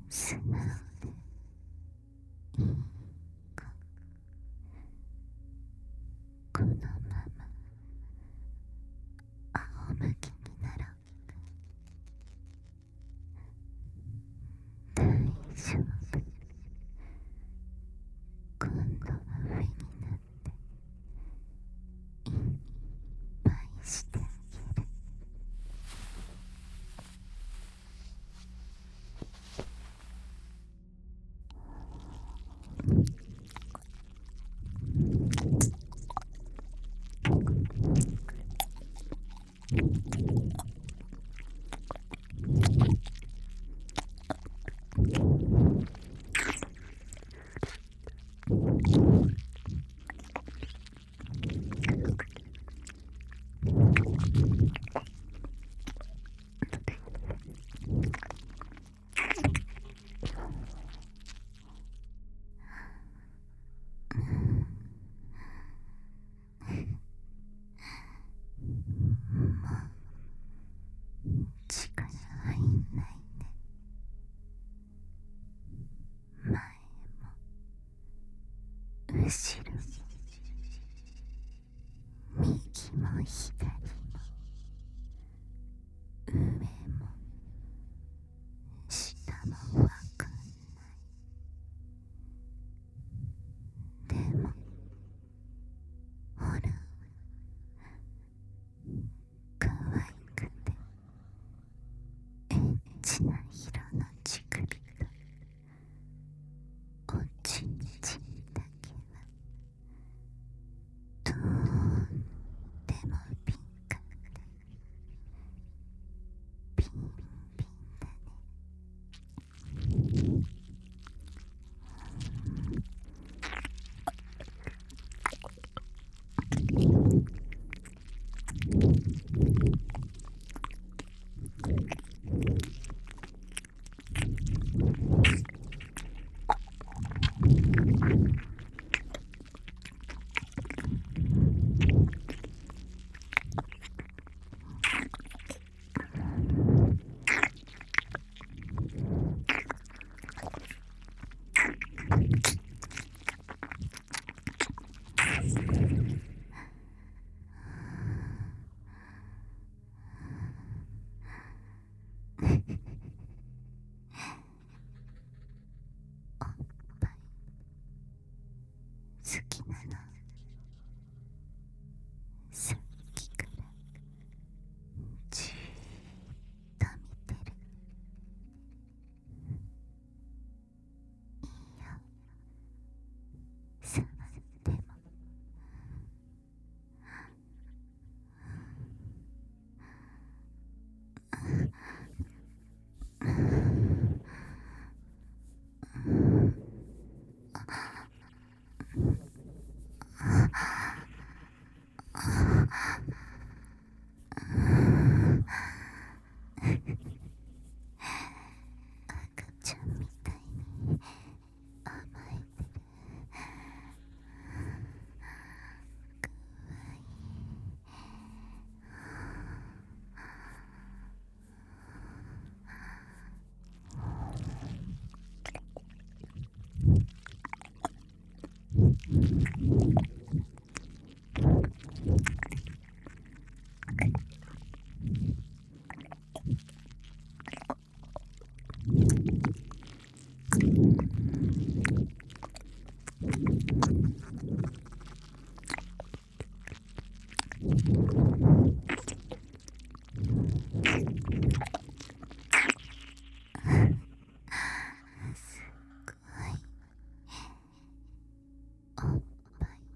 素直でいい子。このまま仰向けになろう。大丈夫。今度は上になっていっぱいしてあげる。力入んないね。前も後ろも右も左も上も下もわかんない。でもほら、可愛くてエッチな色の乳首とおちんちんだけはとっても敏感でピンピンだね。おっぱい好きなの？さっきからじーっと見てる。いいよ、触っても。赤ちゃんみたいに甘えてる。かわいい。すっごいおっぱい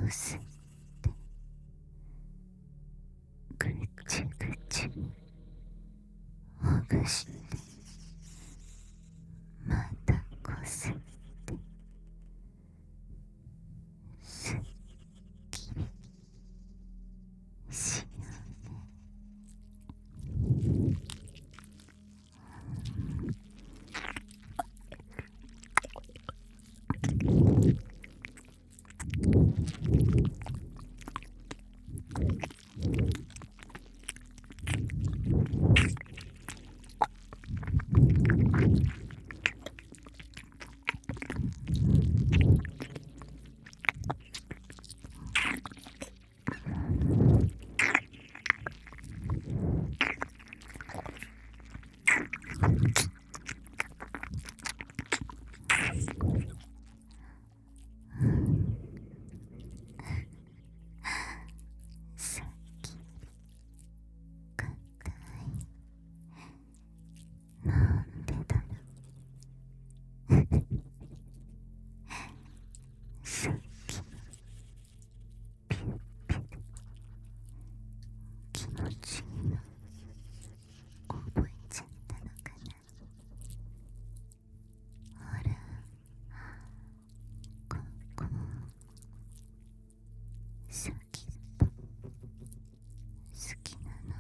吸ってぐちぐちほぐしてまたこすってすっきりしようね。さっきより硬い。なんでだろう。さっきのピュッピュッ気持ちいいの覚えちゃったのかな。ほらここ先っぽ好きなの。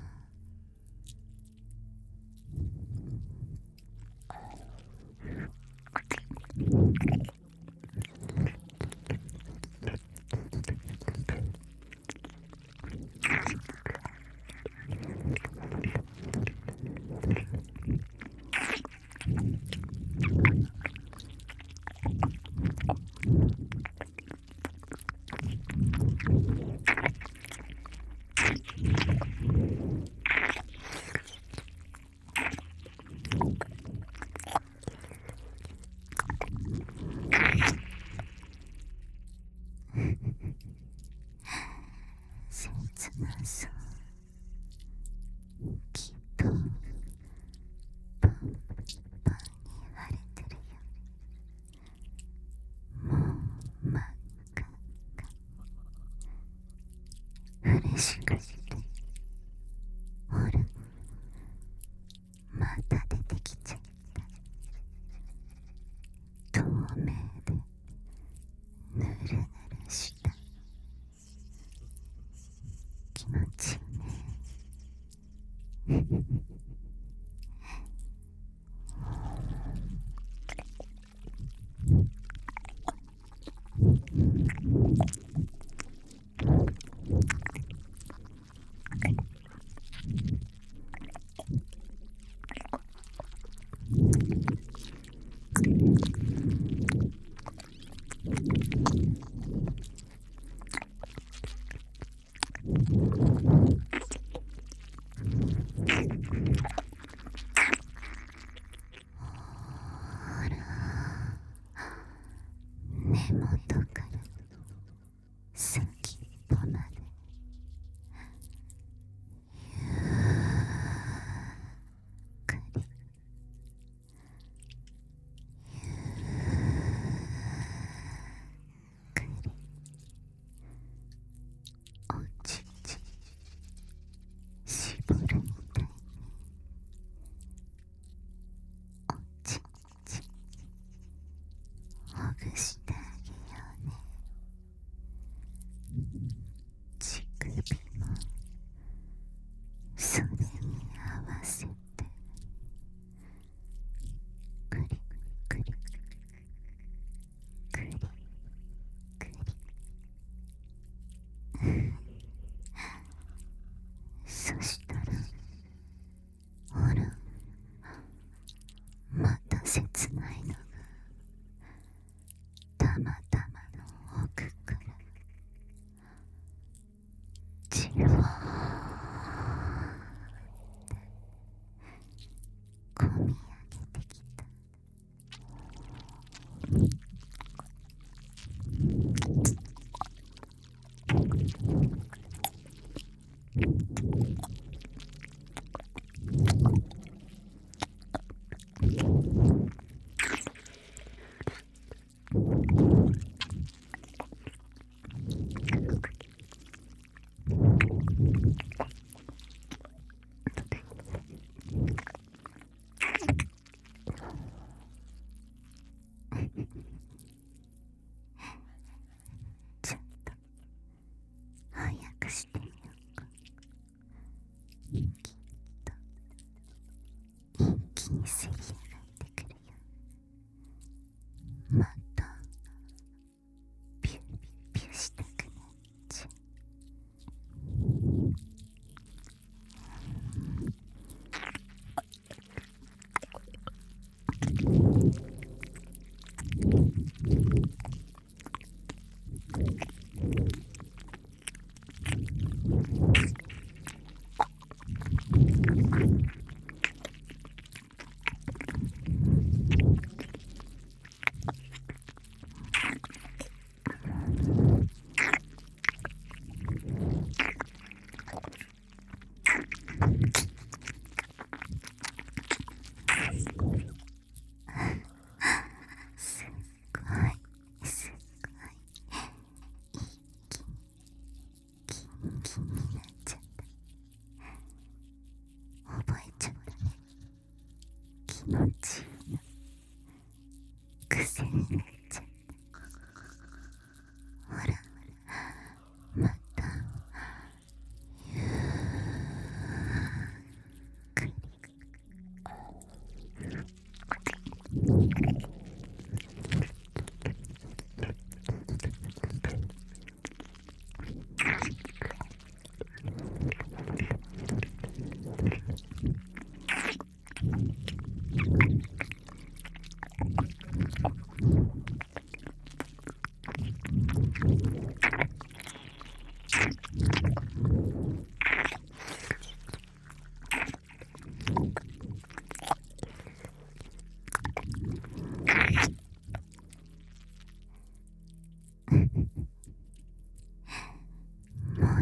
切なそう。きっとパンパンに腫れてるよ。もう真っ赤っか。嬉しくしてほらまた出てきちゃった。透明でぬるぬるした気持ちいいね。ほら根元から先っぽまでゆっくりゆっくりおちち絞るみたいにおちちほぐしてあげようね。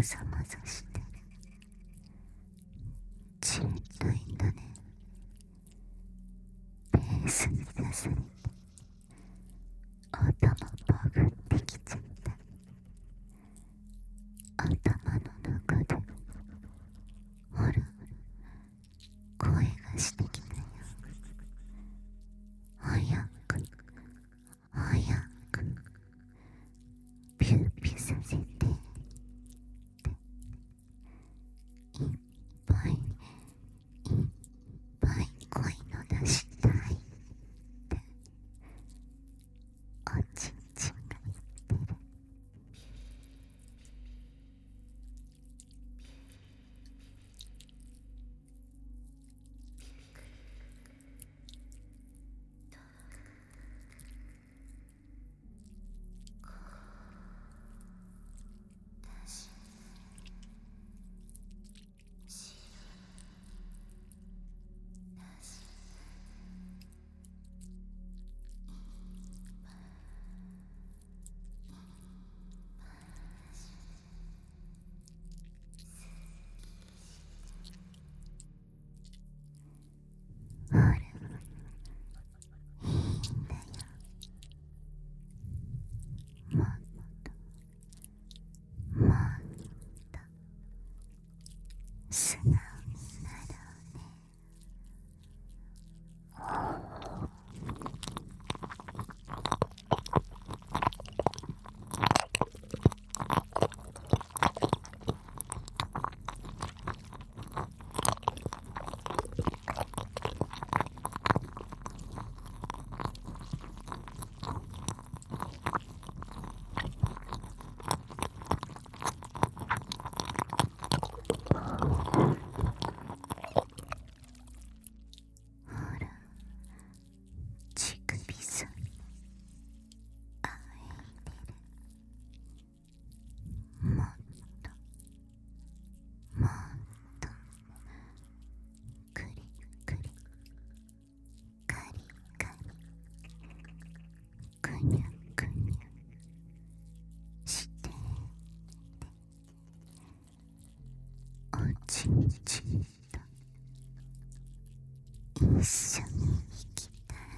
ざまざしてじっといたね。ペースに出されて頭バグってきちゃった。頭の中でほら声がしてきたよ。早く早くピューピューさせてっていっぱいいっぱい声の出したいっておちんちんが言ってる。ほら、いいんだよ。もっと、もっと、素直になろうね。ほら、乳首さん、あえいでる。もっと、もっと、くりくり、カリカリ、くにゃくにゃしておちんちんと一緒に行きたい。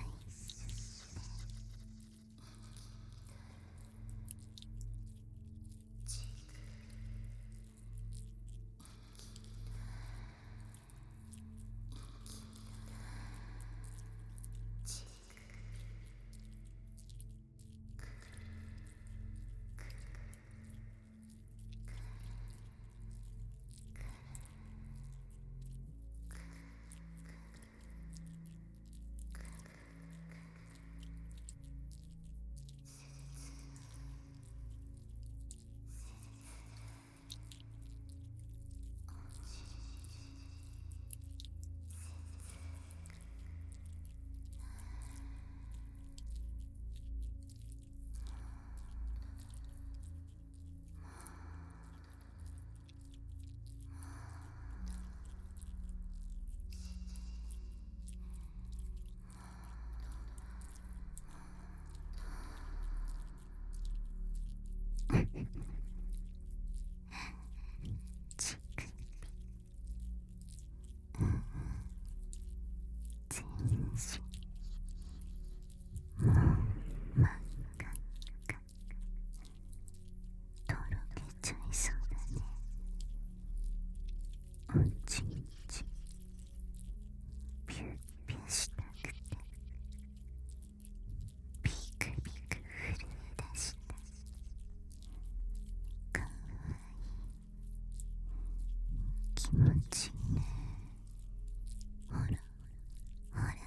乳首、全身もう真っ赤っか、とろけちゃいそうだね。おちんちんピュッピュしたくてピクピク震え出した。かわいい、気持ちいいね。ほらほら、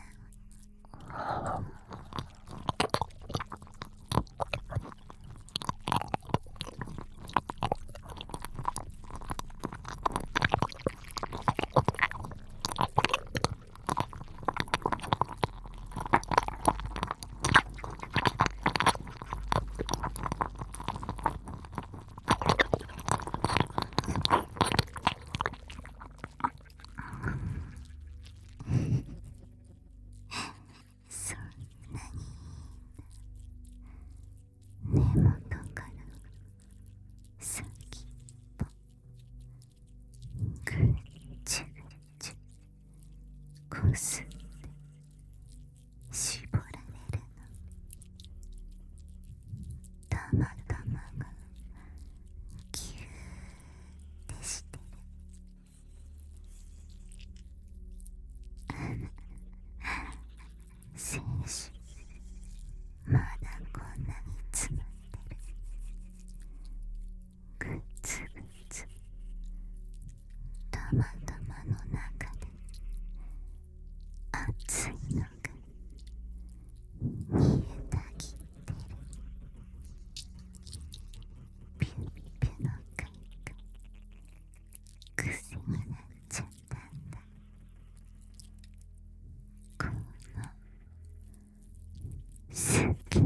し、まだこんなに詰まってる。ぐつぐつたまたまの中で熱いのが煮えたぎってる。ピュッピュの貝が癖になっちゃったんだ。この好き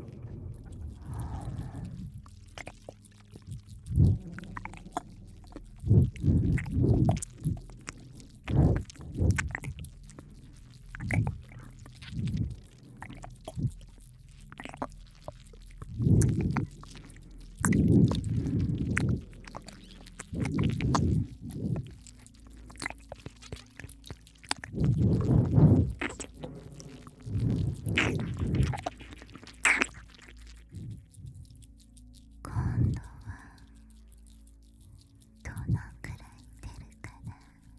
今度はどのくらい出るかな。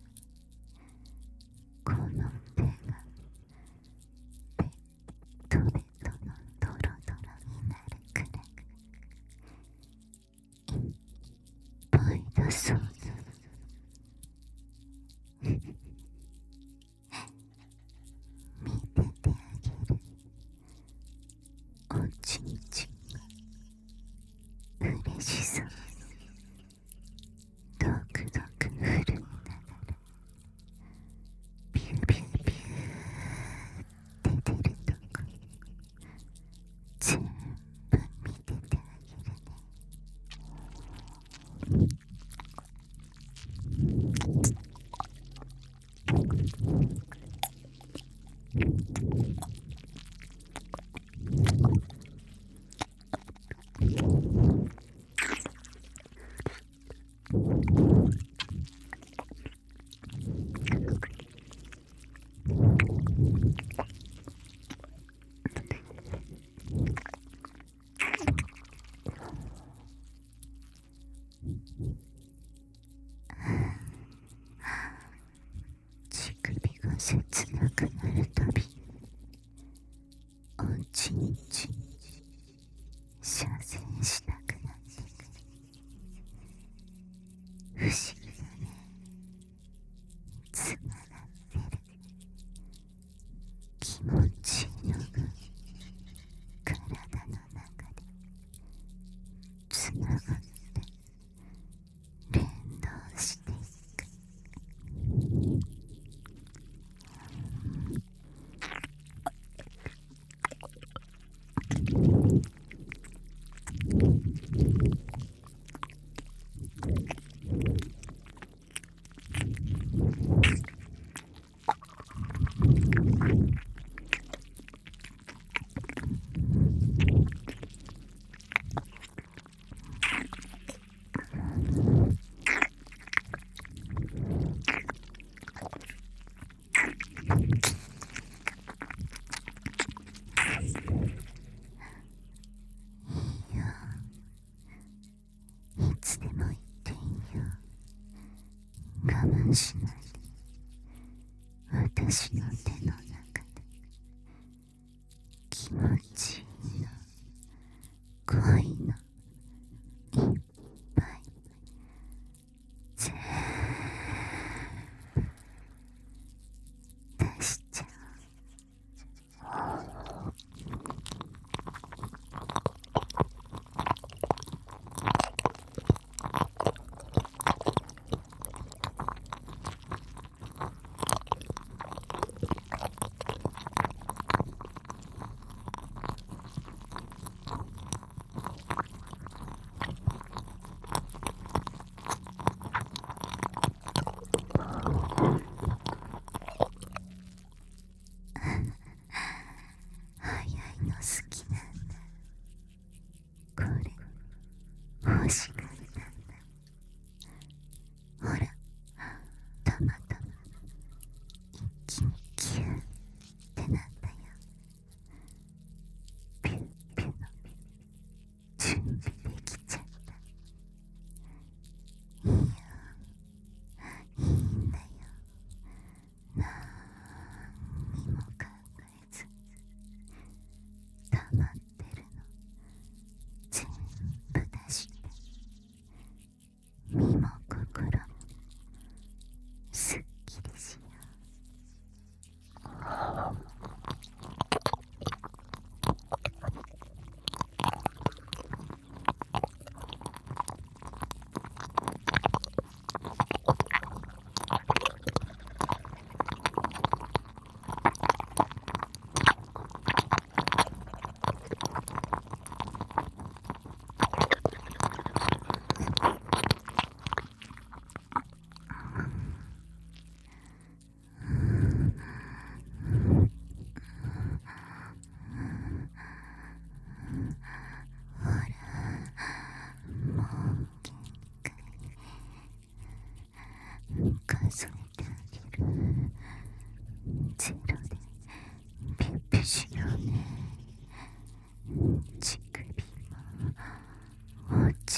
この手がベトベトのドロドロになるくらいいっぱいだそうだ。見ててあげる。おちんちんが嬉しそうにドクドク震えながらビュービュービューって出るとこ全部見ててあげるね。乳首が切なくなるたびおちんちん射精したくなってくる。不思議だね。つながってる。気持ちいいのが体の中でつながって連動していく。いいよ、いつでも言っていいよ。我慢しないで。私の手の中で気持ちいいの、恋のいっぱい全部出しちゃう。早いの好きなんだ。これ欲しがりなんだ。ほら、たまたま一気にキューってなったよ。ピュッピュの準備できちゃった。いいよ、いいんだよ。なんにも考えず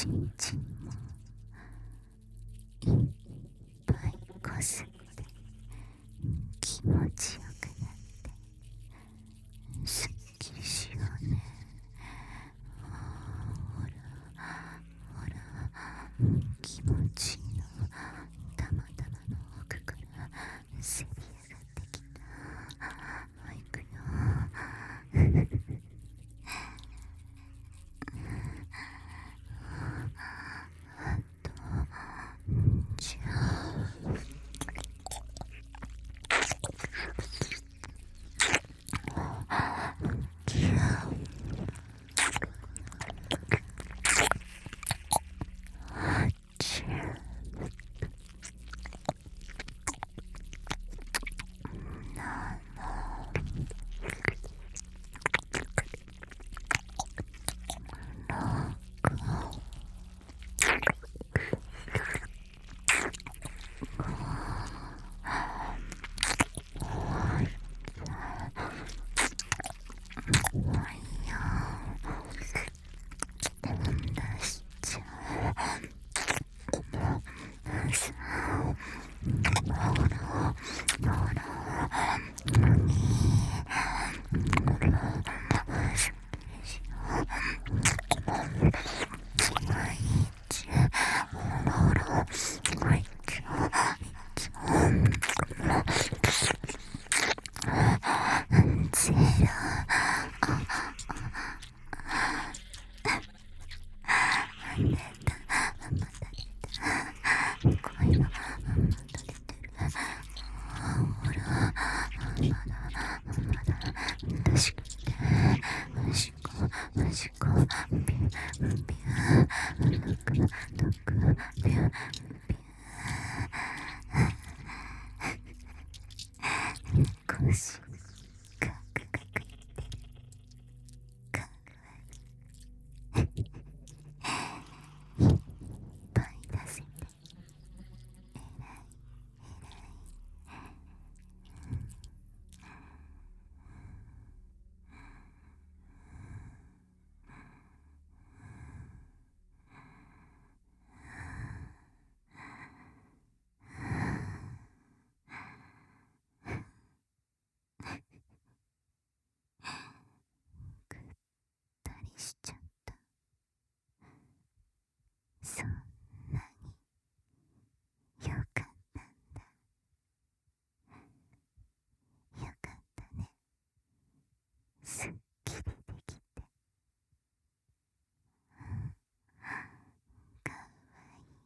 んちんもいっぱいこすって気持ちよくなってすっきりしようね。ほらほら、気持ちいいのたまたまの奥からせり上がってきた。いくよ。じゃあ腰ガクガクかいっぱい出せてえらいぐったりしちゃった。そんなによかったんだ。よかったね。すっきりできてかわいい。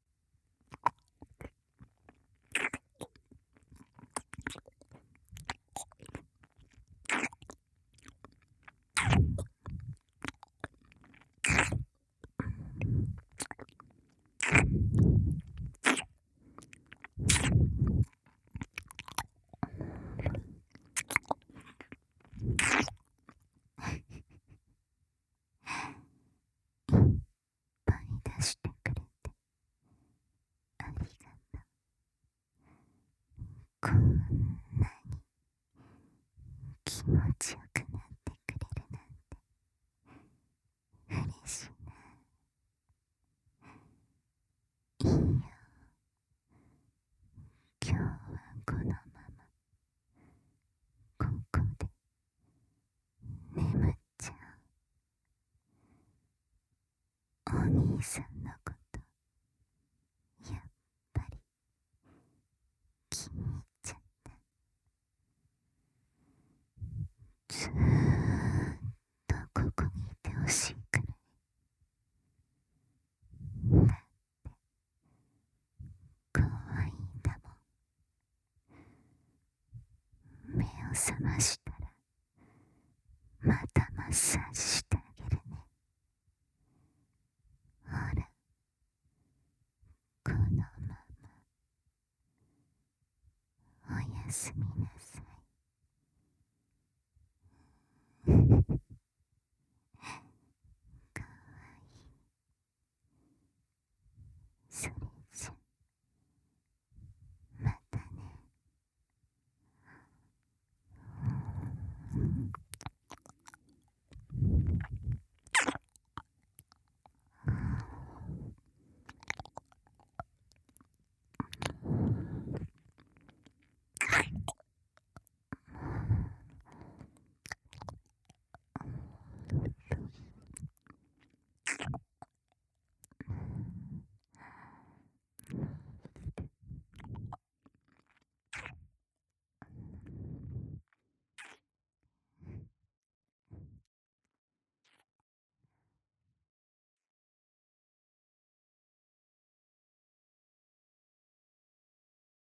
いっぱい出してくれてありがとう。こんなに気持ちよくなってくれるなんて嬉しいな。いいよ、今日はこのままここで眠っちゃう。お兄さんのことやっぱり気に入っちゃった。ずーっとここにいてほしいくらい。だって可愛いんだもん。目を覚ましたらまたマッサージしてあげるね。ほら、このままおやすみなさい。